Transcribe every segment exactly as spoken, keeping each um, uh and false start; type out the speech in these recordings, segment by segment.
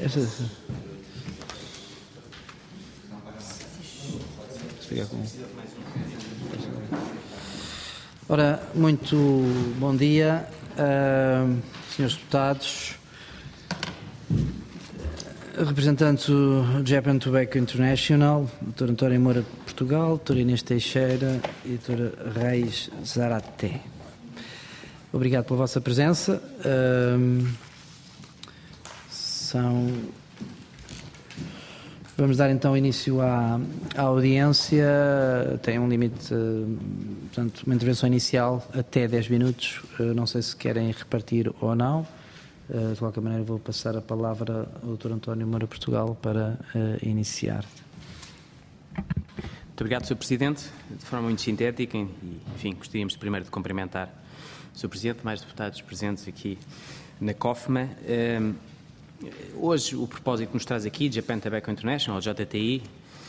Ora, muito bom dia, uh, senhores deputados, representantes do Japan Tobacco International, doutor António Moura de Portugal, doutora Inês Teixeira e doutora Reis Zarate. Obrigado pela vossa presença. Uh, são... Vamos dar então início à, à audiência. Tem um limite, portanto, uma intervenção inicial até dez minutos. Não sei se querem repartir ou não. De qualquer maneira, vou passar a palavra ao doutor António Moura Portugal para uh, iniciar. Muito obrigado, senhor Presidente. De forma muito sintética, e, enfim, gostaríamos primeiro de cumprimentar o senhor Presidente, mais deputados presentes aqui na COFMA. Um, Hoje o propósito que nos traz aqui, Japan Tobacco International, ou J T I,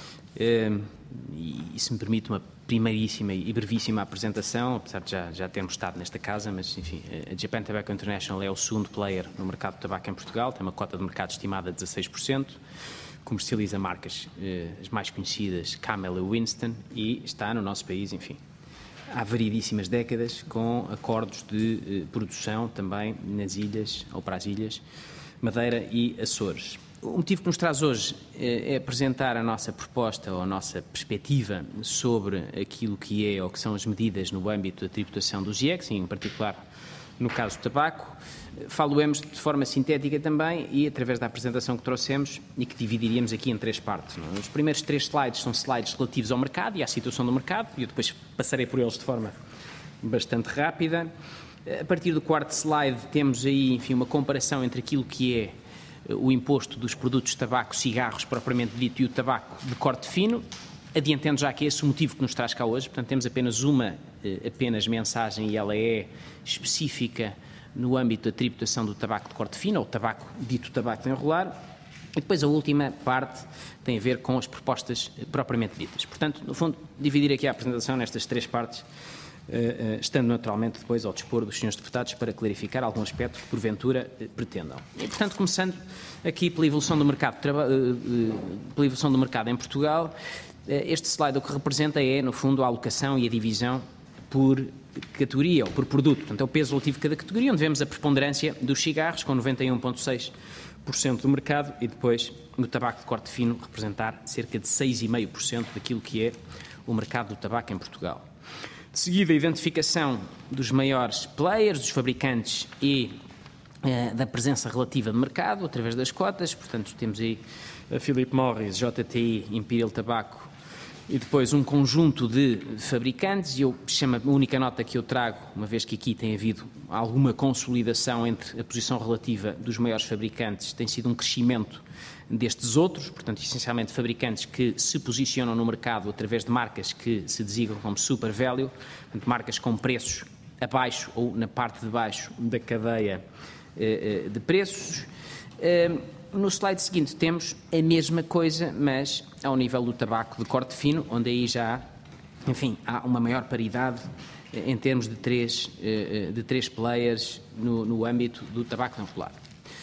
um, e, e se me permite uma primeiríssima e brevíssima apresentação, apesar de já, já termos estado nesta casa, mas enfim, a Japan Tobacco International é o segundo player no mercado de tabaco em Portugal, tem uma cota de mercado estimada de dezasseis por cento, comercializa marcas eh, as mais conhecidas, Camel e Winston, e está no nosso país, enfim, há variedíssimas décadas, com acordos de eh, produção também nas ilhas, ou para as ilhas, Madeira e Açores. O motivo que nos traz hoje é apresentar a nossa proposta ou a nossa perspectiva sobre aquilo que é ou que são as medidas no âmbito da tributação dos I E Cs, em particular no caso do tabaco. Falo-emos de forma sintética também e através da apresentação que trouxemos e que dividiríamos aqui em três partes. Não? Os primeiros três slides são slides relativos ao mercado e à situação do mercado, e eu depois passarei por eles de forma bastante rápida. A partir do quarto slide temos aí, enfim, uma comparação entre aquilo que é o imposto dos produtos de tabaco, cigarros propriamente dito, e o tabaco de corte fino, adiantando já que é esse o motivo que nos traz cá hoje. Portanto, temos apenas uma apenas mensagem e ela é específica no âmbito da tributação do tabaco de corte fino, ou tabaco dito tabaco de enrolar. E depois a última parte tem a ver com as propostas propriamente ditas. Portanto, no fundo, dividir aqui a apresentação nestas três partes, Uh, uh, estando naturalmente depois ao dispor dos senhores deputados para clarificar algum aspecto que porventura uh, pretendam. E, portanto, começando aqui pela evolução do mercado, uh, uh, pela evolução do mercado em Portugal, uh, este slide o que representa é, no fundo, a alocação e a divisão por categoria ou por produto. Portanto, é o peso relativo de cada categoria, onde vemos a preponderância dos cigarros, com noventa e um vírgula seis por cento do mercado, e depois no tabaco de corte fino representar cerca de seis vírgula cinco por cento daquilo que é o mercado do tabaco em Portugal. De seguida, a identificação dos maiores players, dos fabricantes e eh, da presença relativa de mercado, através das cotas. Portanto, temos aí a Philip Morris, J T I, Imperial Tobacco e depois um conjunto de fabricantes. E eu chamo, a única nota que eu trago, uma vez que aqui tem havido alguma consolidação entre a posição relativa dos maiores fabricantes, tem sido um crescimento destes outros, portanto, essencialmente fabricantes que se posicionam no mercado através de marcas que se designam como super value, portanto, marcas com preços abaixo ou na parte de baixo da cadeia eh, de preços. Eh, no slide seguinte temos a mesma coisa, mas ao nível do tabaco de corte fino, onde aí já, enfim, há uma maior paridade em termos de três, eh, de três players no, no âmbito do tabaco enrolar.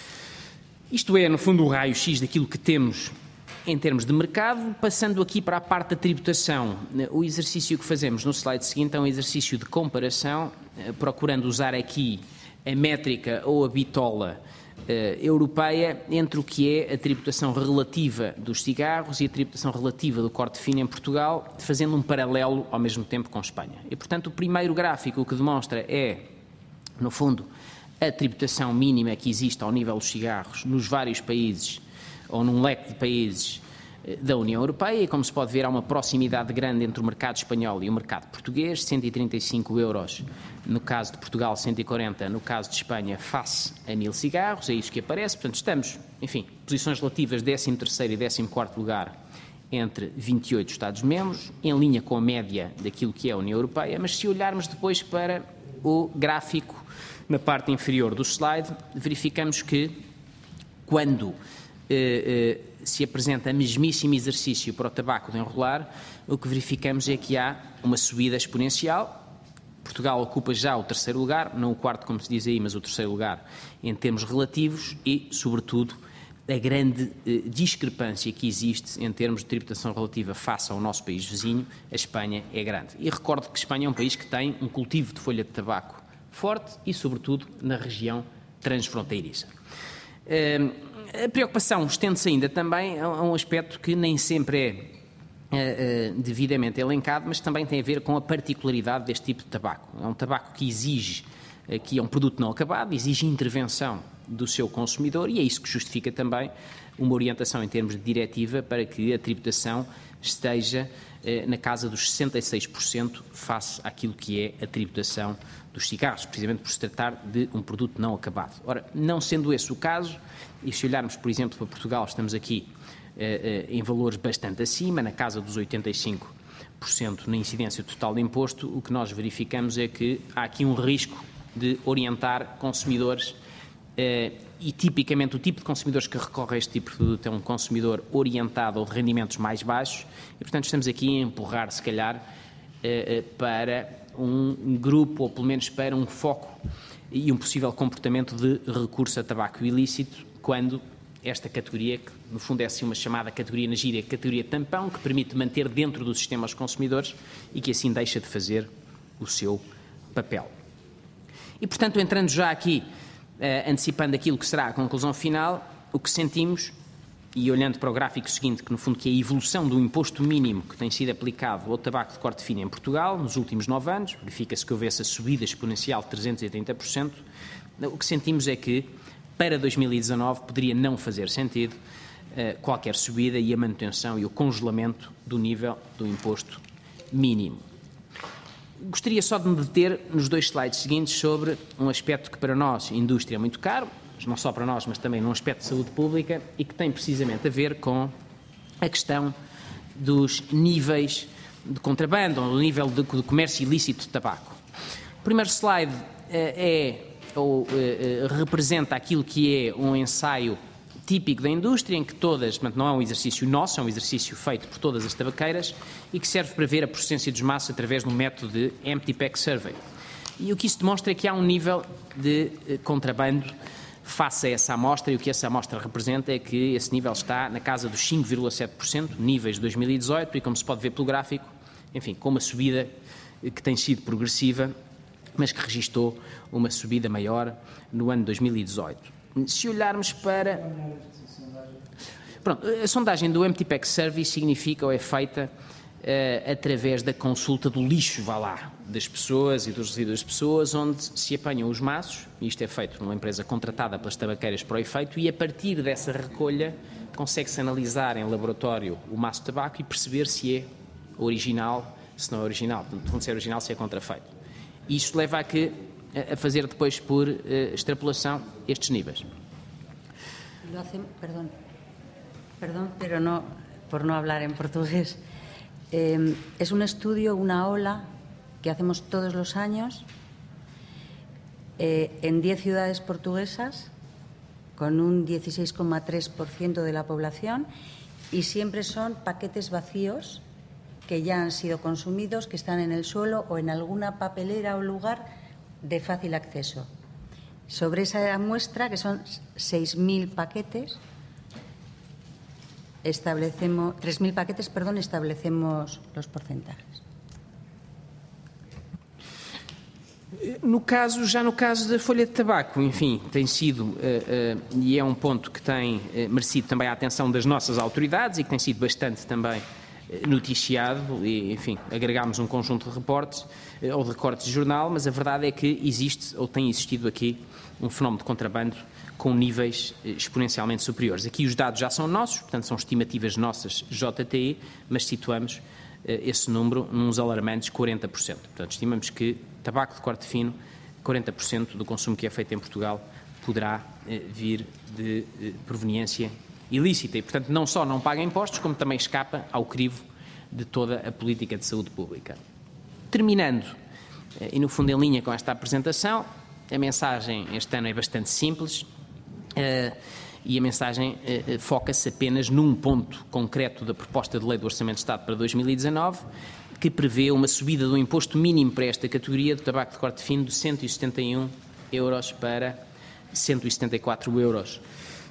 Isto é, no fundo, o raio-x daquilo que temos em termos de mercado. Passando aqui para a parte da tributação, o exercício que fazemos no slide seguinte é um exercício de comparação, procurando usar aqui a métrica ou a bitola eh, europeia entre o que é a tributação relativa dos cigarros e a tributação relativa do corte fino em Portugal, fazendo um paralelo ao mesmo tempo com Espanha. E, portanto, o primeiro gráfico o que demonstra é, no fundo, a tributação mínima que existe ao nível dos cigarros nos vários países, ou num leque de países da União Europeia, e como se pode ver há uma proximidade grande entre o mercado espanhol e o mercado português, cento e trinta e cinco euros no caso de Portugal, cento e quarenta no caso de Espanha, face a mil cigarros, é isso que aparece. Portanto, estamos, enfim, posições relativas décimo terceiro e décimo quarto lugar entre vinte e oito Estados-membros, em linha com a média daquilo que é a União Europeia, mas se olharmos depois para o gráfico na parte inferior do slide, verificamos que quando eh, eh, se apresenta o mesmíssimo exercício para o tabaco de enrolar, o que verificamos é que há uma subida exponencial. Portugal ocupa já o terceiro lugar, não o quarto como se diz aí, mas o terceiro lugar em termos relativos e, sobretudo, a grande eh, discrepância que existe em termos de tributação relativa face ao nosso país vizinho, a Espanha é grande. E recordo que a Espanha é um país que tem um cultivo de folha de tabaco forte e, sobretudo, na região transfronteiriça. Uh, a preocupação estende-se ainda também a, a um aspecto que nem sempre é uh, uh, devidamente elencado, mas também tem a ver com a particularidade deste tipo de tabaco. É um tabaco que exige, uh, que é um produto não acabado, exige intervenção do seu consumidor e é isso que justifica também uma orientação em termos de diretiva para que a tributação esteja uh, na casa dos sessenta e seis por cento face àquilo que é a tributação dos cigarros, precisamente por se tratar de um produto não acabado. Ora, não sendo esse o caso, e se olharmos, por exemplo, para Portugal, estamos aqui eh, em valores bastante acima, na casa dos oitenta e cinco por cento na incidência total de imposto, o que nós verificamos é que há aqui um risco de orientar consumidores eh, e, tipicamente, o tipo de consumidores que recorre a este tipo de produto é um consumidor orientado ou de rendimentos mais baixos e, portanto, estamos aqui a empurrar, se calhar, eh, para um grupo, ou pelo menos para um foco e um possível comportamento de recurso a tabaco ilícito, quando esta categoria, que no fundo é assim uma chamada categoria na gíria, categoria tampão, que permite manter dentro do sistema os consumidores e que assim deixa de fazer o seu papel. E, portanto, entrando já aqui, eh, antecipando aquilo que será a conclusão final, o que sentimos, e olhando para o gráfico seguinte, que no fundo que é a evolução do imposto mínimo que tem sido aplicado ao tabaco de corte fino em Portugal nos últimos nove anos, verifica-se que houve essa subida exponencial de trezentos e oitenta por cento, o que sentimos é que para dois mil e dezanove poderia não fazer sentido uh, qualquer subida e a manutenção e o congelamento do nível do imposto mínimo. Gostaria só de me deter nos dois slides seguintes sobre um aspecto que para nós, indústria, é muito caro, não só para nós, mas também num aspecto de saúde pública e que tem precisamente a ver com a questão dos níveis de contrabando, ou do nível de, de comércio ilícito de tabaco. O primeiro slide é, ou é, representa aquilo que é um ensaio típico da indústria, em que todas, portanto, não é um exercício nosso, é um exercício feito por todas as tabaqueiras e que serve para ver a procedência dos maços através de um método de Empty Pack Survey. E o que isso demonstra é que há um nível de contrabando face a essa amostra, e o que essa amostra representa é que esse nível está na casa dos cinco vírgula sete por cento, níveis de dois mil e dezoito, e como se pode ver pelo gráfico, enfim, com uma subida que tem sido progressiva, mas que registou uma subida maior no ano de dois mil e dezoito. Se olharmos para... Pronto, a sondagem do Empty Pack Survey significa ou é feita uh, através da consulta do lixo, vá lá, das pessoas e dos resíduos das pessoas, onde se apanham os maços, e isto é feito numa empresa contratada pelas tabaqueiras para o efeito, e a partir dessa recolha consegue-se analisar em laboratório o maço de tabaco e perceber se é original, se não é original, portanto, se é original, se é contrafeito. E isto leva a, que, a fazer depois, por uh, extrapolação, estes níveis. Lo hacemos, perdón, perdón, pero no, por no hablar en portugués. Eh, es un estudio, una ola que hacemos todos los años eh, en diez ciudades portuguesas con un dieciséis coma tres por ciento de la población y siempre son paquetes vacíos que ya han sido consumidos, que están en el suelo o en alguna papelera o lugar de fácil acceso. Sobre esa muestra, que son seis mil paquetes, establecemos tres mil paquetes, perdón, establecemos los porcentajes. No caso, já no caso da folha de tabaco, enfim, tem sido, uh, uh, e é um ponto que tem uh, merecido também a atenção das nossas autoridades e que tem sido bastante também uh, noticiado, e, enfim, agregámos um conjunto de reportes uh, ou de recortes de jornal, mas a verdade é que existe, ou tem existido aqui, um fenómeno de contrabando com níveis uh, exponencialmente superiores. Aqui os dados já são nossos, portanto são estimativas nossas J T I, mas situamos esse número nos alarmantes quarenta por cento. Portanto, estimamos que tabaco de corte fino, quarenta por cento do consumo que é feito em Portugal poderá eh, vir de eh, proveniência ilícita e, portanto, não só não paga impostos, como também escapa ao crivo de toda a política de saúde pública. Terminando, eh, e no fundo em linha com esta apresentação, a mensagem este ano é bastante simples, eh, e a mensagem eh, foca-se apenas num ponto concreto da proposta de lei do Orçamento de Estado para dois mil e dezanove, que prevê uma subida do imposto mínimo para esta categoria do tabaco de corte fino de cento e setenta e um euros para cento e setenta e quatro euros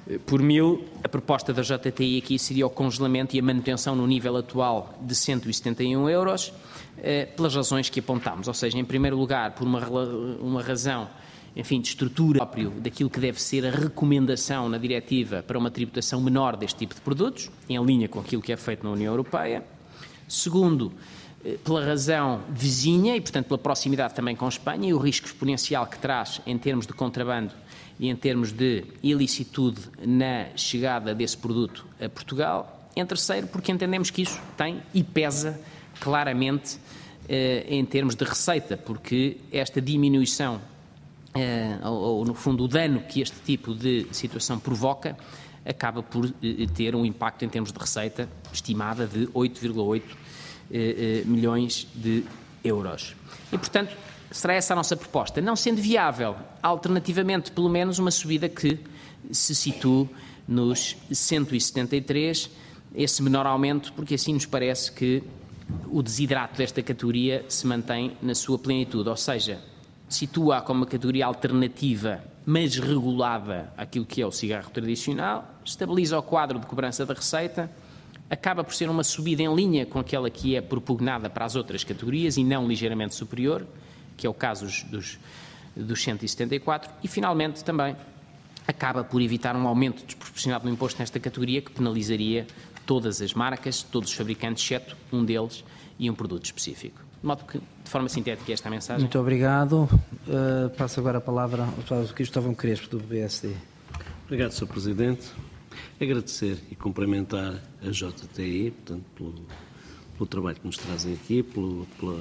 por mil. A proposta da J T I aqui seria o congelamento e a manutenção no nível atual de cento e setenta e um euros, pelas razões que apontámos, ou seja, em primeiro lugar, por uma, uma razão, enfim, de estrutura próprio daquilo que deve ser a recomendação na diretiva para uma tributação menor deste tipo de produtos, em linha com aquilo que é feito na União Europeia. Segundo, pela razão vizinha e, portanto, pela proximidade também com Espanha e o risco exponencial que traz em termos de contrabando e em termos de ilicitude na chegada desse produto a Portugal. Em terceiro, porque entendemos que isso tem e pesa claramente eh, em termos de receita, porque esta diminuição, eh, ou, ou no fundo o dano que este tipo de situação provoca, acaba por eh, ter um impacto em termos de receita estimada de oito vírgula oito eh, eh, milhões de euros. E, portanto, será essa a nossa proposta, não sendo viável, alternativamente, pelo menos, uma subida que se situe nos cento e setenta e três, esse menor aumento, porque assim nos parece que o desidrato desta categoria se mantém na sua plenitude, ou seja, situa-a como uma categoria alternativa, mas regulada àquilo que é o cigarro tradicional, estabiliza o quadro de cobrança da receita, acaba por ser uma subida em linha com aquela que é propugnada para as outras categorias e não ligeiramente superior, que é o caso dos, dos, dos cento e setenta e quatro, e finalmente também acaba por evitar um aumento desproporcionado no imposto nesta categoria que penalizaria todas as marcas, todos os fabricantes, exceto um deles e um produto específico. De modo que, de forma sintética, esta é a mensagem. Muito obrigado. Uh, passo agora a palavra ao deputado Cristóvão Crespo, do P S D. Obrigado, senhor Presidente. Agradecer e cumprimentar a J T I, portanto, pelo, pelo trabalho que nos trazem aqui, pelo, pela,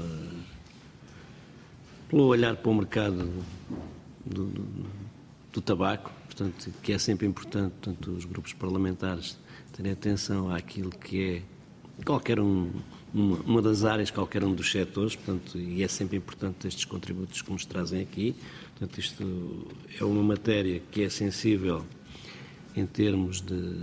pelo olhar para o mercado do, do, do tabaco, portanto, que é sempre importante, portanto, os grupos parlamentares terem atenção àquilo que é qualquer um, uma, uma das áreas, qualquer um dos setores, portanto, e é sempre importante estes contributos que nos trazem aqui. Portanto, isto é uma matéria que é sensível em termos de,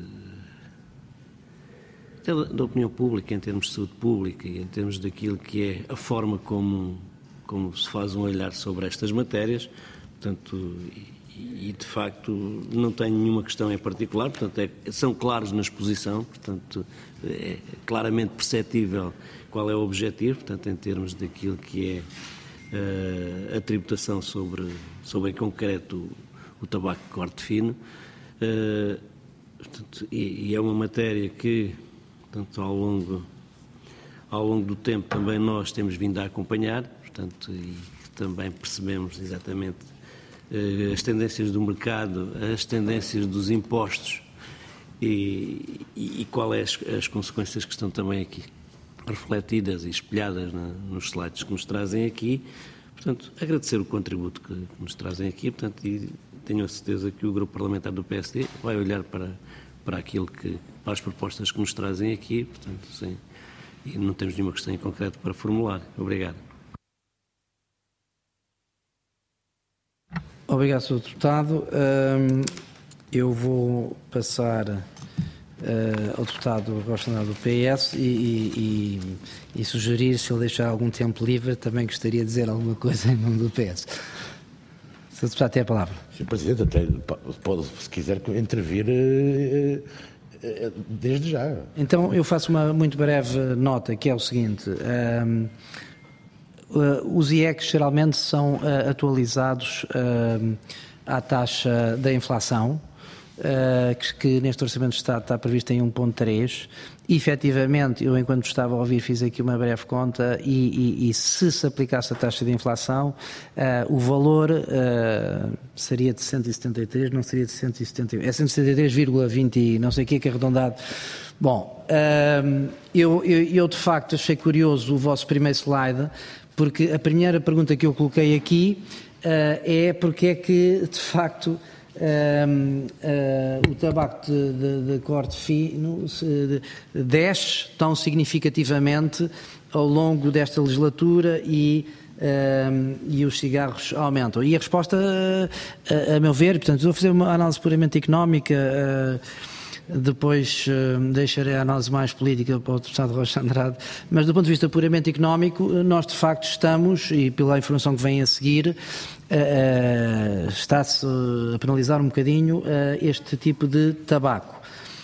da opinião pública, em termos de saúde pública e em termos daquilo que é a forma como, como se faz um olhar sobre estas matérias, portanto, e de facto não tenho nenhuma questão em particular, portanto é, são claros na exposição, portanto é claramente perceptível qual é o objetivo, portanto em termos daquilo que é uh, a tributação sobre, sobre em concreto o, o tabaco de corte fino, uh, portanto, e, e é uma matéria que, portanto, ao longo, ao longo do tempo também nós temos vindo a acompanhar, portanto, e também percebemos exatamente as tendências do mercado, as tendências dos impostos e, e, e qual é as, as consequências que estão também aqui refletidas e espelhadas na, nos slides que nos trazem aqui. Portanto, agradecer o contributo que, que nos trazem aqui, portanto, e tenho a certeza que o grupo parlamentar do P S D vai olhar para, para aquilo que, para as propostas que nos trazem aqui, portanto, sim, e não temos nenhuma questão em concreto para formular. Obrigado. Obrigado, senhor Deputado. Eu vou passar uh, ao deputado representante do P S e, e, e, e sugerir, se ele deixar algum tempo livre, também gostaria de dizer alguma coisa em nome do P S. senhor Deputado, tem a palavra. senhor Presidente, até pode, se quiser, intervir uh, uh, desde já. Então, eu faço uma muito breve nota, que é o seguinte. Um, Uh, os I E Cs geralmente são uh, atualizados uh, à taxa da inflação, uh, que, que neste Orçamento de Estado está previsto em um vírgula três. E, efetivamente, eu, enquanto estava a ouvir, fiz aqui uma breve conta e, e, e se se aplicasse a taxa de inflação, uh, o valor uh, seria de cento e setenta e três, não seria de cento e setenta e um. É cento e setenta e três vírgula vinte, não sei o que, que é arredondado. Bom, uh, eu, eu, eu, de facto, achei curioso o vosso primeiro slide, porque a primeira pergunta que eu coloquei aqui uh, é porque é que, de facto, uh, uh, o tabaco de, de, de corte fino se, de, desce tão significativamente ao longo desta legislatura e, uh, e os cigarros aumentam. E a resposta, uh, a, a meu ver, portanto, vou fazer uma análise puramente económica, uh, depois uh, deixarei a análise mais política para o deputado Rocha Andrade, mas do ponto de vista puramente económico, nós de facto estamos, e pela informação que vem a seguir, uh, uh, está-se a penalizar um bocadinho uh, este tipo de tabaco.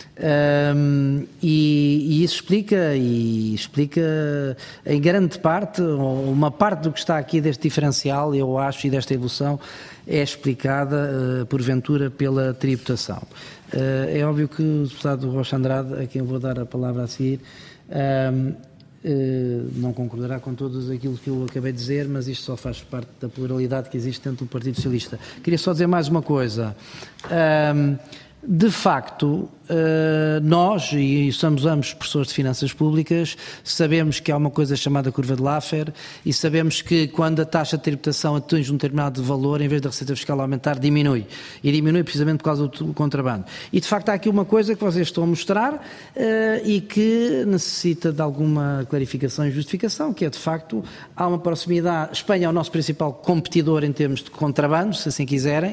Um, e, e isso explica, e explica em grande parte, uma parte do que está aqui deste diferencial, eu acho, e desta evolução, é explicada, uh, porventura, pela tributação. Uh, é óbvio que o deputado Rocha Andrade, a quem eu vou dar a palavra a seguir, um, uh, não concordará com tudo aquilo que eu acabei de dizer, mas isto só faz parte da pluralidade que existe dentro do Partido Socialista. Queria só dizer mais uma coisa. Um, De facto, nós, e somos ambos professores de finanças públicas, sabemos que há uma coisa chamada curva de Laffer e sabemos que quando a taxa de tributação atinge um determinado valor, em vez da receita fiscal aumentar, diminui. E diminui precisamente por causa do contrabando. E de facto há aqui uma coisa que vocês estão a mostrar e que necessita de alguma clarificação e justificação, que é de facto, há uma proximidade. Espanha é o nosso principal competidor em termos de contrabando, se assim quiserem,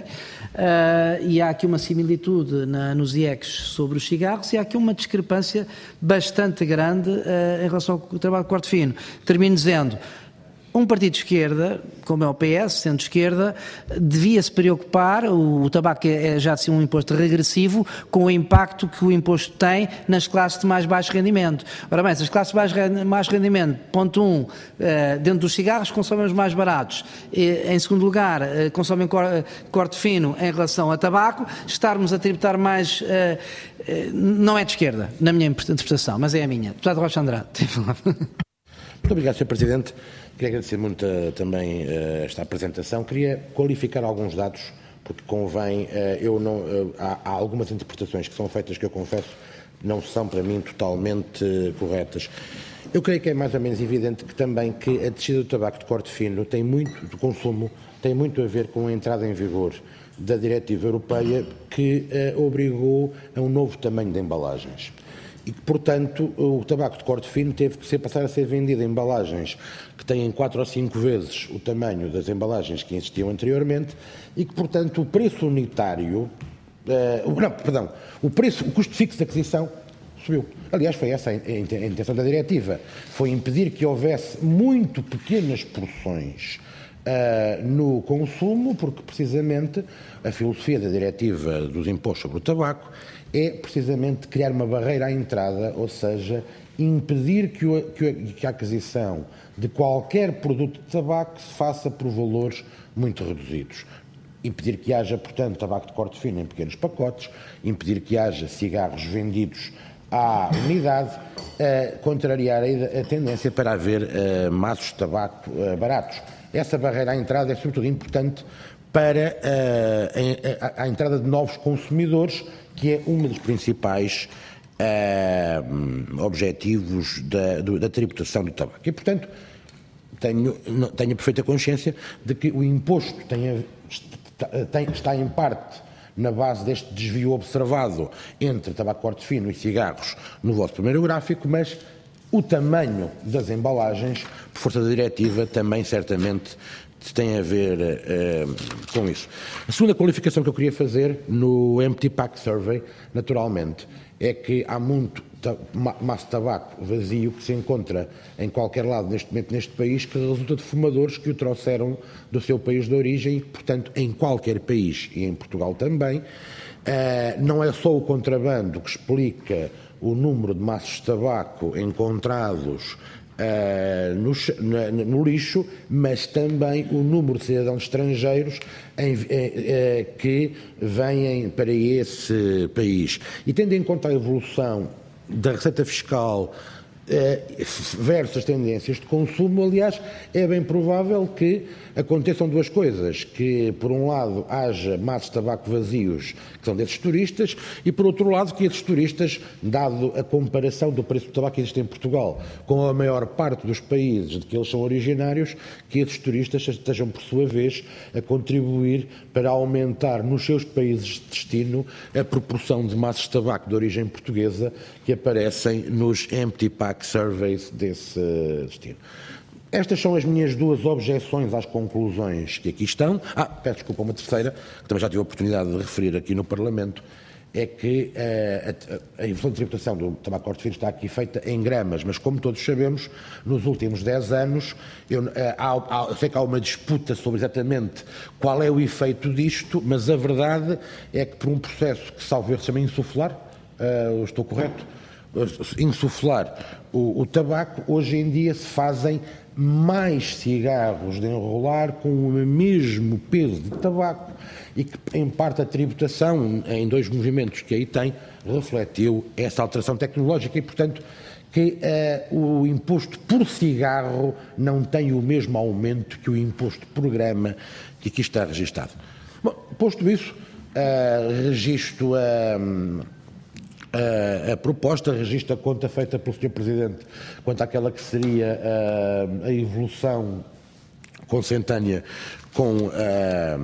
e há aqui uma similitude Na, nos I E Cs sobre os cigarros e há aqui uma discrepância bastante grande uh, em relação ao trabalho de corte fino. Termino dizendo, um partido de esquerda, como é o P S, sendo de esquerda, devia-se preocupar, o, o tabaco é já assim um imposto regressivo, com o impacto que o imposto tem nas classes de mais baixo rendimento. Ora bem, se as classes de mais rendimento, ponto um, uh, dentro dos cigarros consomem os mais baratos, e, em segundo lugar, uh, consomem cor, uh, corte fino em relação a tabaco, estarmos a tributar mais, uh, uh, não é de esquerda, na minha interpretação, mas é a minha. Deputado Rocha Andrade, tem palavra. Muito obrigado, senhor Presidente. Queria agradecer muito uh, também uh, esta apresentação. Queria qualificar alguns dados, porque convém, uh, eu não, uh, há, há algumas interpretações que são feitas que eu confesso não são para mim totalmente uh, corretas. Eu creio que é mais ou menos evidente que também que a descida do tabaco de corte fino tem muito, do consumo, tem muito a ver com a entrada em vigor da diretiva europeia que uh, obrigou a um novo tamanho de embalagens. E que, portanto, o tabaco de corte fino teve que ser, passar a ser vendido em embalagens que têm quatro ou cinco vezes o tamanho das embalagens que existiam anteriormente e que, portanto, o preço unitário, uh, não, perdão, o, preço, o custo fixo de aquisição subiu. Aliás, foi essa a intenção da diretiva, foi impedir que houvesse muito pequenas porções Uh, no consumo, porque precisamente a filosofia da diretiva dos impostos sobre o tabaco é precisamente criar uma barreira à entrada, ou seja, impedir que, o, que, o, que a aquisição de qualquer produto de tabaco se faça por valores muito reduzidos. Impedir que haja, portanto, tabaco de corte fino em pequenos pacotes, impedir que haja cigarros vendidos à unidade, uh, contrariar a, a tendência para haver uh, maços de tabaco uh, baratos. Essa barreira à entrada é sobretudo importante para uh, a, a, a entrada de novos consumidores, que é um dos principais uh, objetivos da, do, da tributação do tabaco. E, portanto, tenho, tenho a perfeita consciência de que o imposto tem, tem, está em parte na base deste desvio observado entre tabaco de corte fino e cigarros no vosso primeiro gráfico, mas o tamanho das embalagens, por força da diretiva, também certamente tem a ver uh, com isso. A segunda qualificação que eu queria fazer no Empty Pack Survey, naturalmente, é que há muito maço de tabaco vazio que se encontra em qualquer lado neste momento neste país, que resulta de fumadores que o trouxeram do seu país de origem, portanto, em qualquer país, e em Portugal também. Uh, não é só o contrabando que explica o número de maços de tabaco encontrados uh, no, no, no lixo, mas também o número de cidadãos estrangeiros em, uh, uh, que vêm para esse país. E tendo em conta a evolução da receita fiscal uh, versus as tendências de consumo, aliás, é bem provável que aconteçam duas coisas, que por um lado haja maços de tabaco vazios que são desses turistas e por outro lado que esses turistas, dado a comparação do preço do tabaco que existe em Portugal com a maior parte dos países de que eles são originários, que esses turistas estejam por sua vez a contribuir para aumentar nos seus países de destino a proporção de maços de tabaco de origem portuguesa que aparecem nos Empty Pack Surveys desse destino. Estas são as minhas duas objeções às conclusões que aqui estão. Ah, peço desculpa, uma terceira, que também já tive a oportunidade de referir aqui no Parlamento, é que a, a, a evolução de tributação do tabaco hortifruti está aqui feita em gramas, mas como todos sabemos, nos últimos dez anos, eu, há, há, eu sei que há uma disputa sobre exatamente qual é o efeito disto, mas a verdade é que por um processo que, salvo erro, se chama insuflar, uh, estou correto? Insuflar o, o tabaco, hoje em dia se fazem mais cigarros de enrolar com o mesmo peso de tabaco e que, em parte, a tributação, em dois movimentos que aí tem, refletiu essa alteração tecnológica e, portanto, que uh, o imposto por cigarro não tem o mesmo aumento que o imposto por grama que aqui está registado. Bom, posto isso, uh, registro a... Uh, A, a proposta, registra a conta feita pelo senhor Presidente quanto àquela que seria a, a evolução consentânea com a,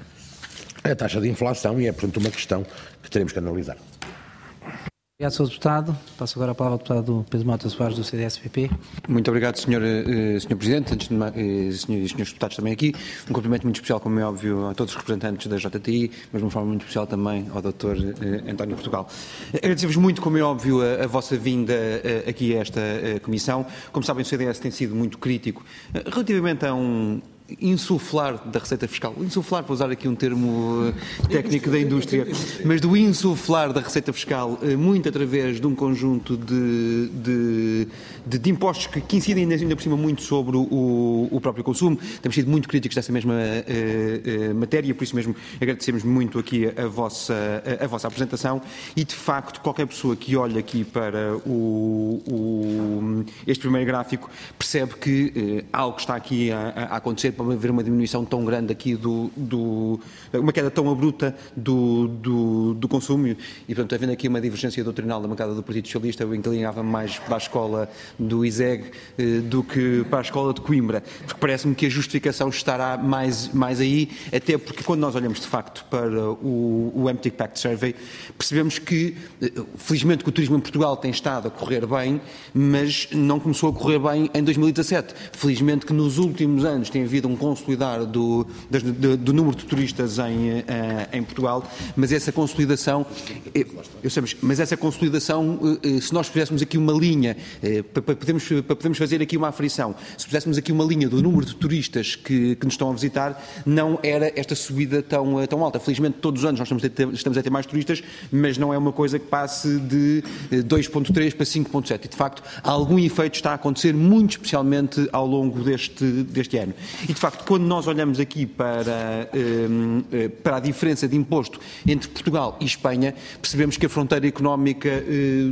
a taxa de inflação e é, portanto, uma questão que teremos que analisar. Obrigado, senhor Deputado. Passo agora a palavra ao Deputado Pedro Mota Soares, do C D S P P. Muito obrigado, senhor, uh, senhor Presidente. Antes de mais, uh, senhores e senhores deputados também aqui, um cumprimento muito especial, como é óbvio, a todos os representantes da J T I, mas de uma forma muito especial também ao doutor uh, António Portugal. Agradecer-vos muito, como é óbvio, a, a vossa vinda uh, aqui a esta uh, Comissão. Como sabem, o C D S tem sido muito crítico uh, relativamente a um insuflar da receita fiscal, insuflar, para usar aqui um termo técnico da indústria, mas do insuflar da receita fiscal, muito através de um conjunto de, de, de, de impostos que, que incidem ainda por cima muito sobre o, o próprio consumo. Temos sido muito críticos dessa mesma uh, uh, matéria, por isso mesmo agradecemos muito aqui a, a, vossa, a, a vossa apresentação e, de facto, qualquer pessoa que olha aqui para o, o, este primeiro gráfico percebe que uh, algo está aqui a, a acontecer para haver uma diminuição tão grande aqui do, do uma queda tão abrupta do, do, do consumo e, portanto, havendo aqui uma divergência doutrinal da bancada do Partido Socialista, eu inclinava mais para a escola do I S E G eh, do que para a escola de Coimbra, porque parece-me que a justificação estará mais, mais aí, até porque quando nós olhamos de facto para o, o Empty Pact Survey, percebemos que, felizmente, que o turismo em Portugal tem estado a correr bem, mas não começou a correr bem em dois mil e dezassete. Felizmente que nos últimos anos tem havido um consolidar do, do, do número de turistas em, em Portugal, mas essa consolidação, eu sei, mas essa consolidação, se nós fizéssemos aqui uma linha, para podermos, para podermos fazer aqui uma aferição, se fizéssemos aqui uma linha do número de turistas que, que nos estão a visitar, não era esta subida tão, tão alta. Felizmente, todos os anos nós estamos a, ter, estamos a ter mais turistas, mas não é uma coisa que passe de dois vírgula três para cinco vírgula sete. E, de facto, algum efeito está a acontecer, muito especialmente ao longo deste, deste ano. E, de facto, quando nós olhamos aqui para, para a diferença de imposto entre Portugal e Espanha, percebemos que a fronteira económica,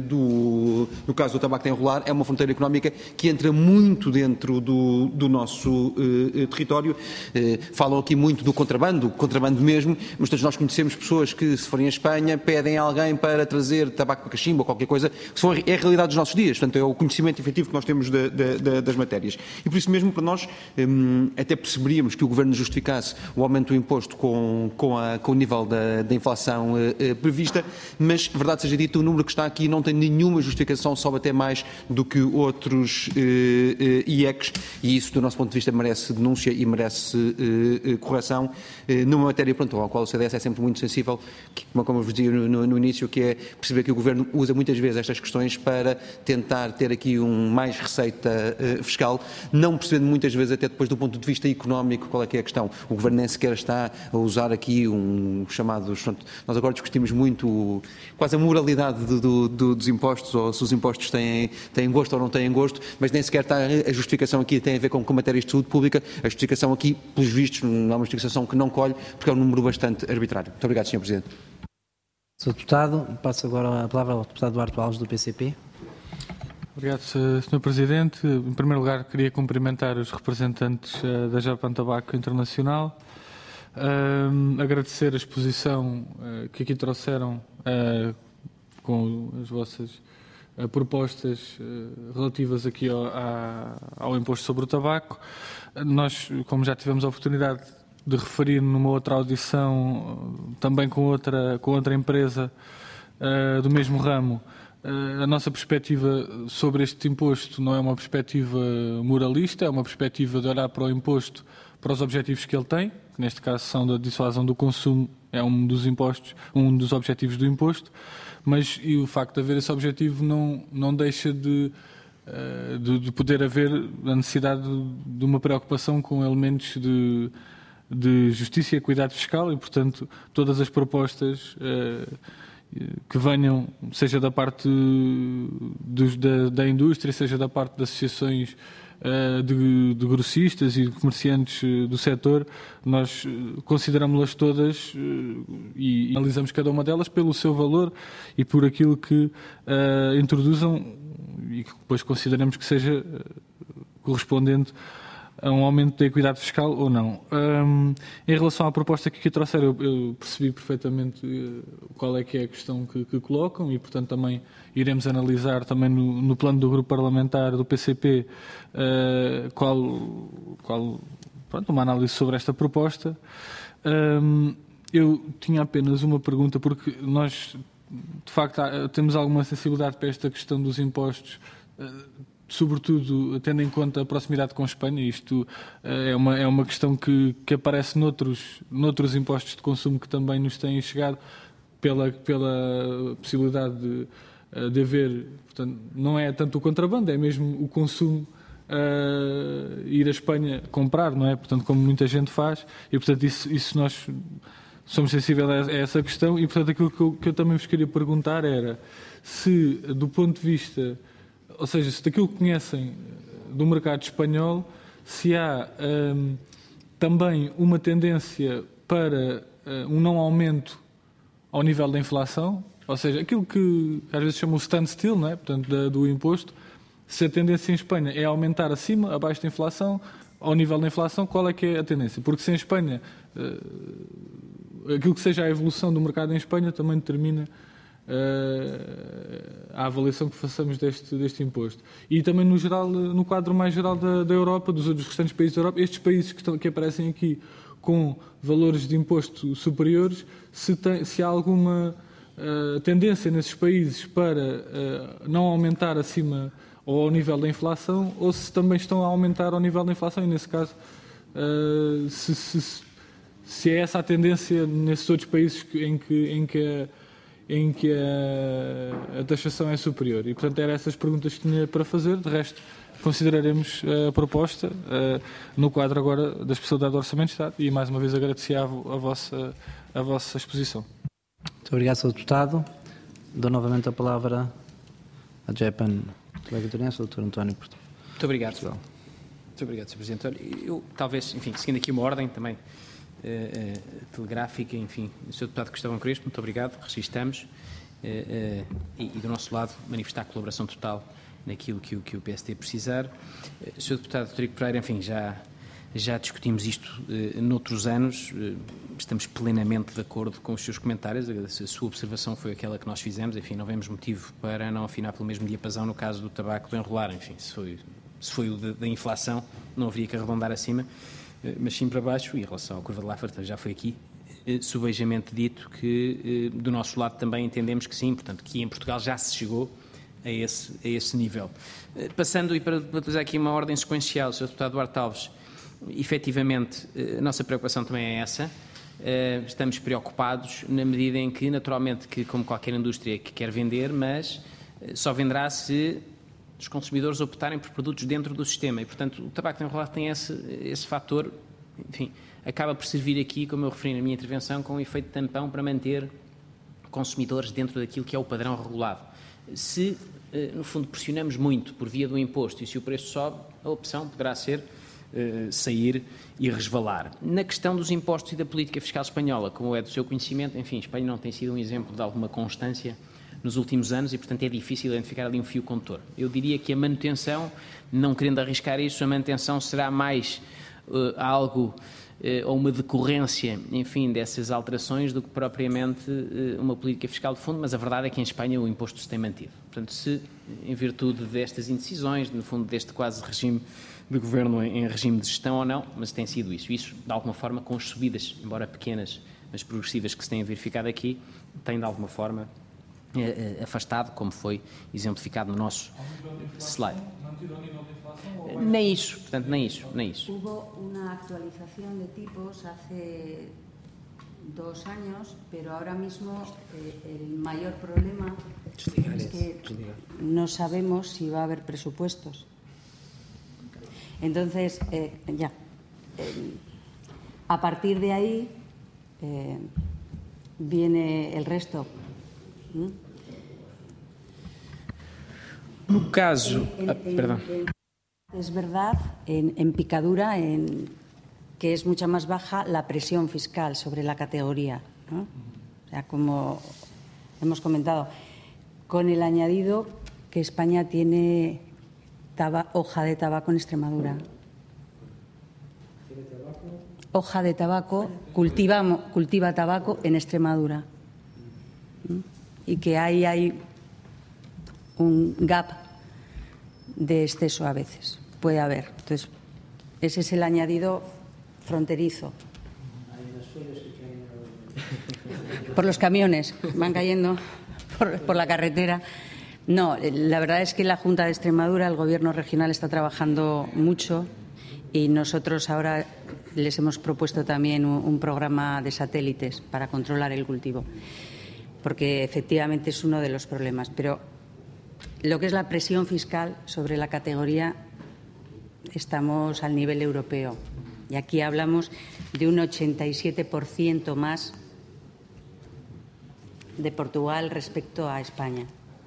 do, no caso do tabaco de enrolar, é uma fronteira económica que entra muito dentro do, do nosso território. Falam aqui muito do contrabando, contrabando mesmo, mas todos nós conhecemos pessoas que, se forem à Espanha, pedem a alguém para trazer tabaco para cachimbo ou qualquer coisa, que é a realidade dos nossos dias. Portanto, é o conhecimento efetivo que nós temos de, de, de, das matérias. E por isso mesmo, para nós, até perceberíamos que o Governo justificasse o aumento do imposto com, com, a, com o nível da, da inflação eh, prevista, mas, verdade seja dita, o número que está aqui não tem nenhuma justificação, sobe até mais do que outros eh, eh, I E Cs, e isso, do nosso ponto de vista, merece denúncia e merece eh, correção eh, numa matéria, pronto, ao qual o C D S é sempre muito sensível, que, como eu vos dizia no, no início, que é perceber que o Governo usa muitas vezes estas questões para tentar ter aqui um mais receita eh, fiscal, não percebendo muitas vezes, até depois do ponto de vista económico, qual é que é a questão. O Governo nem sequer está a usar aqui um chamado... Pronto, nós agora discutimos muito quase a moralidade do, do, do, dos impostos, ou se os impostos têm, têm gosto ou não têm gosto, mas nem sequer está a justificação aqui tem a ver com, com matérias de saúde pública. A justificação aqui, pelos vistos, não é uma justificação que não colhe, porque é um número bastante arbitrário. Muito obrigado, senhor Presidente. senhor Deputado, passo agora a palavra ao Deputado Duarte Alves, do P C P. Obrigado, senhor Presidente. Em primeiro lugar, queria cumprimentar os representantes da Japan Tobacco Internacional, uh, agradecer a exposição uh, que aqui trouxeram uh, com as vossas uh, propostas uh, relativas aqui ao, a, ao imposto sobre o tabaco. Uh, nós, como já tivemos a oportunidade de referir numa outra audição, uh, também com outra, com outra empresa uh, do mesmo ramo, a nossa perspectiva sobre este imposto não é uma perspectiva moralista, é uma perspectiva de olhar para o imposto, para os objetivos que ele tem, que neste caso são da dissuasão do consumo, é um dos impostos, um dos objetivos do imposto, mas e o facto de haver esse objetivo não, não deixa de, de, de poder haver a necessidade de uma preocupação com elementos de, de justiça e equidade fiscal e, portanto, todas as propostas que venham, seja da parte dos, da, da indústria, seja da parte das associações uh, de, de grossistas e de comerciantes do setor, nós consideramos-las todas uh, e, e analisamos cada uma delas pelo seu valor e por aquilo que uh, introduzam e que depois consideramos que seja uh, correspondente a um aumento da equidade fiscal ou não. Um, em relação à proposta que aqui trouxeram, eu, eu percebi perfeitamente uh, qual é que é a questão que, que colocam e, portanto, também iremos analisar também no, no plano do grupo parlamentar do P C P uh, qual, qual pronto, uma análise sobre esta proposta. Um, eu tinha apenas uma pergunta, porque nós, de facto, temos alguma sensibilidade para esta questão dos impostos, uh, sobretudo tendo em conta a proximidade com a Espanha. Isto é uma, é uma questão que, que aparece noutros, noutros impostos de consumo que também nos têm chegado pela, pela possibilidade de, de haver, portanto, não é tanto o contrabando, é mesmo o consumo, uh, ir à Espanha comprar, não é? Portanto, como muita gente faz, e portanto isso, isso nós somos sensíveis a essa questão, e portanto aquilo que eu, que eu também vos queria perguntar era se, do ponto de vista, ou seja, se daquilo que conhecem do mercado espanhol, se há um, também uma tendência para uh, um não aumento ao nível da inflação, ou seja, aquilo que às vezes chamam o standstill, não é? Portanto, da, do imposto, se a tendência em Espanha é aumentar acima, abaixo da inflação, ao nível da inflação, qual é que é a tendência? Porque se em Espanha, uh, aquilo que seja a evolução do mercado em Espanha também determina Uh, a avaliação que façamos deste, deste imposto. E também no, geral, no quadro mais geral da, da Europa, dos, dos restantes países da Europa, estes países que, estão, que aparecem aqui com valores de imposto superiores, se, tem, se há alguma uh, tendência nesses países para uh, não aumentar acima ou ao nível da inflação, ou se também estão a aumentar ao nível da inflação, e nesse caso, uh, se, se, se é essa a tendência nesses outros países em que, em que a em que a, a taxação é superior. E, portanto, eram essas perguntas que tinha para fazer. De resto, consideraremos a proposta uh, no quadro agora da especialidade do Orçamento de Estado e, mais uma vez, agradecer a, a, vossa, a vossa exposição. Muito obrigado, senhor Deputado. Dou novamente a palavra à Jepan, colega do doutor António Porto. Muito obrigado. Muito obrigado, senhor Presidente. Olha, eu, talvez, enfim, seguindo aqui uma ordem também, Uh, uh, telegráfica, enfim, o senhor Deputado Cristóvão Crespo, muito obrigado, registamos uh, uh, e, e do nosso lado manifestar a colaboração total naquilo que o, que o P S D precisar. Uh, o senhor Deputado Rodrigo Pereira, enfim, já, já discutimos isto uh, noutros anos, uh, estamos plenamente de acordo com os seus comentários, a sua observação foi aquela que nós fizemos, enfim, não vemos motivo para não afinar pelo mesmo diapasão no caso do tabaco do enrolar, enfim, se foi, se foi o de, da inflação, não haveria que arredondar acima, mas sim para baixo, e em relação à curva de Laffer, já foi aqui subejamente dito que do nosso lado também entendemos que sim, portanto, que em Portugal já se chegou a esse, a esse nível. Passando, e para utilizar aqui uma ordem sequencial, senhor Deputado Duarte Alves, efetivamente, a nossa preocupação também é essa, estamos preocupados na medida em que, naturalmente, que como qualquer indústria que quer vender, mas só venderá se os consumidores optarem por produtos dentro do sistema e, portanto, o tabaco de enrolar tem esse, esse fator, enfim, acaba por servir aqui, como eu referi na minha intervenção, com um efeito de tampão para manter consumidores dentro daquilo que é o padrão regulado. Se, no fundo, pressionamos muito por via do imposto e se o preço sobe, a opção poderá ser uh, sair e resvalar. Na questão dos impostos e da política fiscal espanhola, como é do seu conhecimento, enfim, Espanha não tem sido um exemplo de alguma constância nos últimos anos e, portanto, é difícil identificar ali um fio condutor. Eu diria que a manutenção, não querendo arriscar isso, a manutenção será mais uh, algo uh, ou uma decorrência, enfim, dessas alterações do que propriamente uh, uma política fiscal de fundo, mas a verdade é que em Espanha o imposto se tem mantido. Portanto, se, em virtude destas indecisões, no fundo, deste quase regime de governo em, em regime de gestão ou não, mas tem sido isso. Isso, de alguma forma, com as subidas, embora pequenas, mas progressivas que se têm verificado aqui, tem, de alguma forma, eh, afastado, como foi exemplificado no nosso slide. Nem isso, portanto, nem isso, nem isso. Hubo una actualización de tipos hace dos años, pero ahora mismo eh, el mayor problema es que no sabemos si va a haber presupuestos. Entonces, eh, ya, eh, a partir de ahí eh, viene el resto. ¿Mm? No caso, En- en- ah, perdón. en- es verdad, en, en picadura, en, que es mucha más baja la presión fiscal sobre la categoría, ¿no? O sea, como hemos comentado, con el añadido que España tiene taba- hoja de tabaco en Extremadura. Hoja de tabaco, cultivamos, cultiva tabaco en Extremadura. ¿Mm? Y que ahí hay un gap de exceso a veces, puede haber. Entonces, ese es el añadido fronterizo. Por los camiones, van cayendo por, por la carretera. No, la verdad es que la Junta de Extremadura, el Gobierno regional, está trabajando mucho y nosotros ahora les hemos propuesto también un, un programa de satélites para controlar el cultivo, porque efectivamente es uno de los problemas. Pero lo que es la presión fiscal sobre la categoría, estamos al nivel europeo. Y aquí hablamos de un ochenta y siete por ciento más de Portugal respecto a España.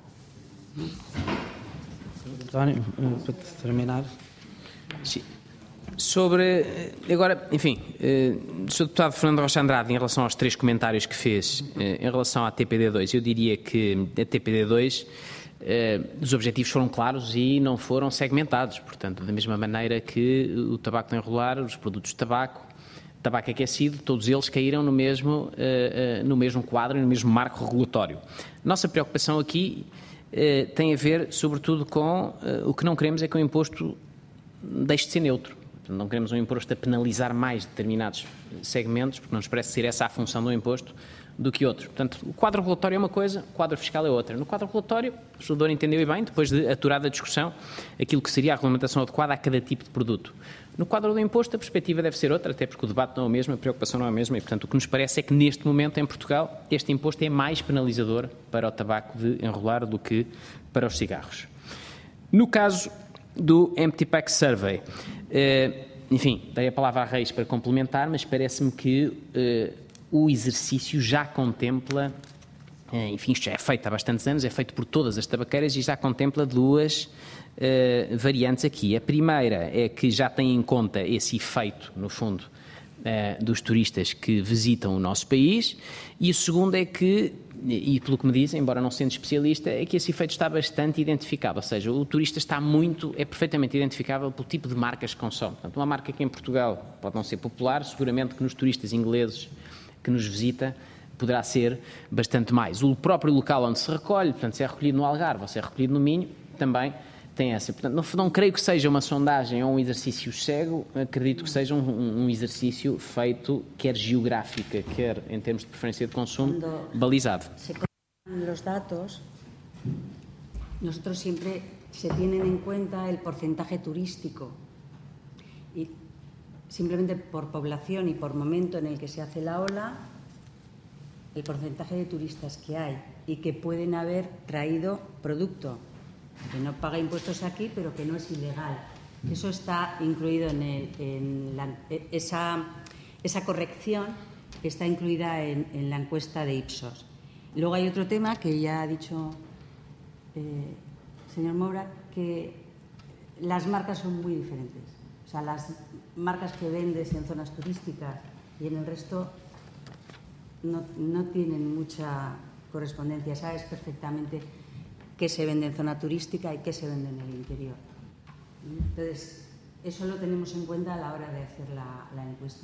António, eh, para terminar. Sim. Sobre, eh, agora, enfim, eh, senhor Deputado Fernando Rocha Andrade, em relação aos três comentários que fez eh, em relação à T P D dois, eu diria que a T P D dois, eh, os objetivos foram claros e não foram segmentados. Portanto, da mesma maneira que o tabaco de enrolar, os produtos de tabaco, tabaco aquecido, todos eles caíram no mesmo, uh, uh, no mesmo quadro e no mesmo marco regulatório. Nossa preocupação aqui uh, tem a ver, sobretudo, com uh, o que não queremos é que o imposto deixe de ser neutro. Portanto, não queremos um imposto a penalizar mais determinados segmentos, porque não nos parece ser essa a função do imposto, do que outros. Portanto, o quadro regulatório é uma coisa, o quadro fiscal é outra. No quadro regulatório, o legislador entendeu e bem, depois de aturada a discussão, aquilo que seria a regulamentação adequada a cada tipo de produto. No quadro do imposto, a perspectiva deve ser outra, até porque o debate não é o mesmo, a preocupação não é a mesma e, portanto, o que nos parece é que, neste momento, em Portugal, este imposto é mais penalizador para o tabaco de enrolar do que para os cigarros. No caso do Empty Pack Survey, eh, enfim, dei a palavra à Reis para complementar, mas parece-me que eh, o exercício já contempla, eh, enfim, isto já é feito há bastantes anos, é feito por todas as tabaqueiras e já contempla duas Uh, variantes aqui. A primeira é que já tem em conta esse efeito, no fundo, uh, dos turistas que visitam o nosso país, e o segundo é que, e pelo que me dizem, embora não sendo especialista, é que esse efeito está bastante identificado, ou seja, o turista está muito, é perfeitamente identificável pelo tipo de marcas que consome. Portanto, uma marca que em Portugal pode não ser popular, seguramente que nos turistas ingleses que nos visita poderá ser bastante mais. O próprio local onde se recolhe, portanto, se é recolhido no Algarve ou se é recolhido no Minho, também tem essa. Portanto, não, não creio que seja uma sondagem ou um exercício cego, acredito que seja um, um exercício feito, quer geográfica, quer em termos de preferência de consumo, Cuando balizado. se conocen los datos, nosotros siempre se tienen en cuenta el porcentaje turístico y simplemente por población y por momento en el que se hace la ola, el porcentaje de turistas que hay y que pueden haber traído producto que no paga impuestos aquí, pero que no es ilegal. Eso está incluido en, el, en la, esa, esa corrección está incluida en, en la encuesta de Ipsos. Luego hay otro tema que ya ha dicho eh, el señor Moura, que las marcas son muy diferentes. O sea, las marcas que vendes en zonas turísticas y en el resto no, no tienen mucha correspondencia. Sabes perfectamente qué se vende en zona turística y qué se vende en el interior. Entonces, eso lo tenemos en cuenta a la hora de hacer la, la encuesta.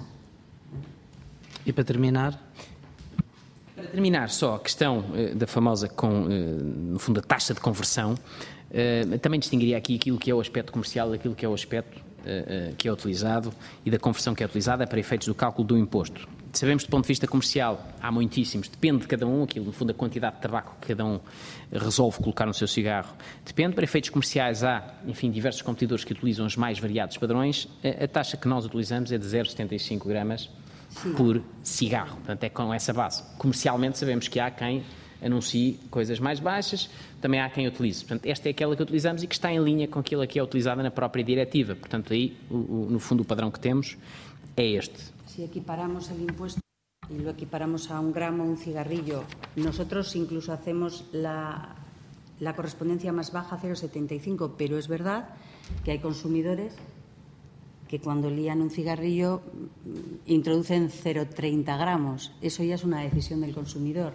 E para terminar? Para terminar, só a questão eh, da famosa, com, eh, no fundo, a taxa de conversão, eh, também distinguiria aqui aquilo que é o aspecto comercial daquilo que é o aspecto eh, eh, que é utilizado e da conversão que é utilizada para efeitos do cálculo do imposto. sabemos que do ponto de vista comercial há muitíssimos, depende de cada um, aquilo no fundo a quantidade de tabaco que cada um resolve colocar no seu cigarro, depende. Para efeitos comerciais há, enfim, diversos competidores que utilizam os mais variados padrões. A, a taxa que nós utilizamos é de zero vírgula setenta e cinco gramas Sim. por cigarro, portanto é com essa base. Comercialmente sabemos que há quem anuncie coisas mais baixas, também há quem utilize. Portanto, esta é aquela que utilizamos e que está em linha com aquilo que é utilizada na própria diretiva. Portanto, aí, o, o, no fundo, o padrão que temos é este. Si equiparamos el impuesto y lo equiparamos a un gramo, un cigarrillo, nosotros incluso hacemos la, la correspondencia más baja, cero coma setenta y cinco, pero es verdad que hay consumidores que cuando lían un cigarrillo introducen cero coma treinta gramos. Eso ya es una decisión del consumidor.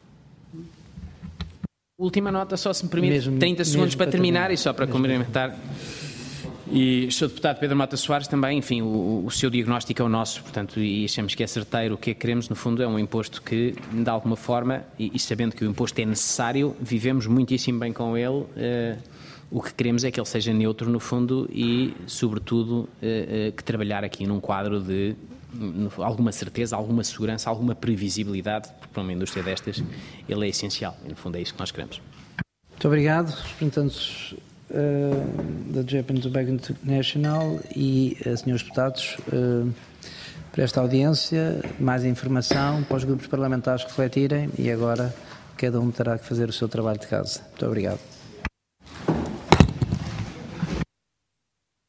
Última nota, só se me permite, mesmo, trinta segundos para, para terminar, terminar e só para complementar. E o senhor Deputado Pedro Mota Soares também, enfim, o, o seu diagnóstico é o nosso, portanto, e achamos que é certeiro. O que é que queremos, no fundo, é um imposto que, de alguma forma, e, e sabendo que o imposto é necessário, vivemos muitíssimo bem com ele. Uh, o que queremos é que ele seja neutro, no fundo, e, sobretudo, uh, uh, que trabalhar aqui num quadro de alguma certeza, alguma segurança, alguma previsibilidade, porque para uma indústria destas ele é essencial e no fundo é isso que nós queremos. Muito obrigado, representantes uh, da Japan Tobacco International e uh, senhores deputados, uh, por esta audiência. Mais informação para os grupos parlamentares refletirem e agora cada um terá que fazer o seu trabalho de casa. Muito obrigado.